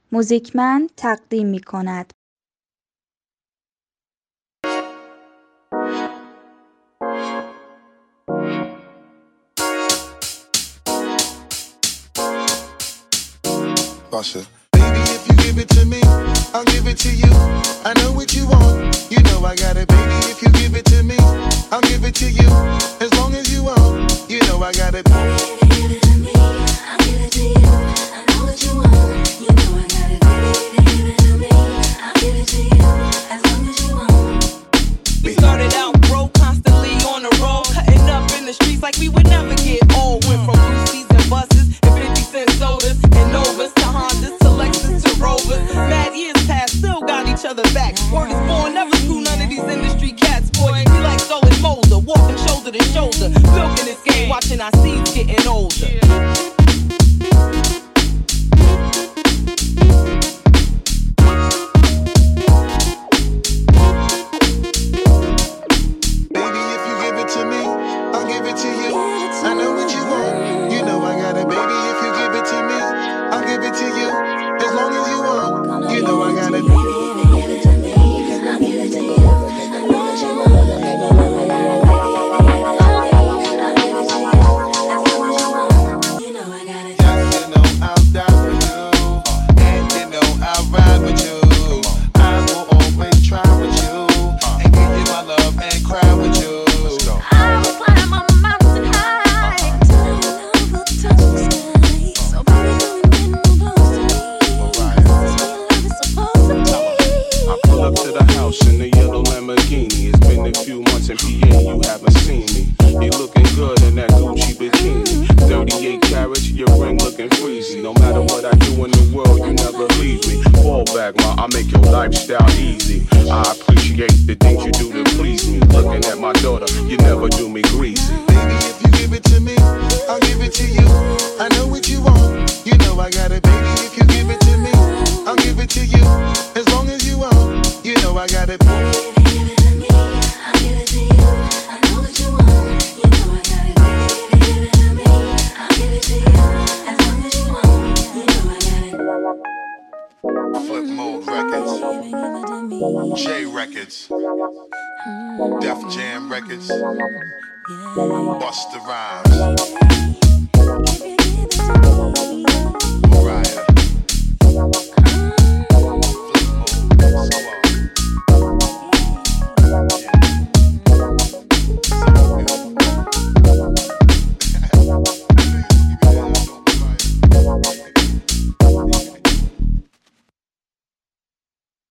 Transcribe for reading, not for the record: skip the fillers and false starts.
موزیکمن تقدیم می کند. Basha. Baby, if you give it to me, I'll give it to you. I know what you want, you know I got it. Baby, if you give it to me, I'll give it to you. As long as you want, you know I got it. Baby, if you give it to me, I'll give it to you. I know what you want, you know I got it. Baby, if you give it to me, I'll give it to you. As long as you want. We started out broke, constantly on the road, cutting up in the streets like we would never get old. Went from Lucy's and buses and 50-cent sodas and Novas to Hondas to Lexus to Rovers. Mad years past, still got each other back. Word is born, never screw none of these industry cats. Boy, we like Stolen Molder, walking shoulder to shoulder, milking this game, watching our seeds getting older. Baby, if you give it to me, I'll give it to you. I know what you want, you know I got it. Baby, if you give it to me, I'll give it to you. As long as you want, you know I got it. Baby, if you give it to me, I'll give it to you. I know what you want, you know I got it. I'll give it to you. As long as you want, you know I got it. Yes, you know I'll die for you, and you know I'll ride with you. I will always try with you, and give you my love and cry with you. I will climb a mountain high till your love will touch the sky. So baby, come and get close to me. This is what love is supposed to be. I pull up to the house in the yellow Lamborghini. It's been a few months in PA, you haven't seen me. You looking good in that Gucci bikini. 38 carats, your ring looking freezy. No matter what I do in the world, you never leave me. Fall back, ma, I make your lifestyle easy. I appreciate the things you do to please me. Looking at my daughter, you never do me greasy. Baby, if you give it to me, I'll give it to you. I know what you want, you know I got it. Baby, if you give it to me, I'll give it to you. As long as you want, you know I got it. Baby, if you give it to me, I'll give it to you. I know what you want, you know I got it. Baby, if you give it to me, I'll give it to you. As long as you want, you know I got it. Flip Mode Records, Baby, give it to me. J Records, Def Jam Records, Yeah. Busta Rhymes. If you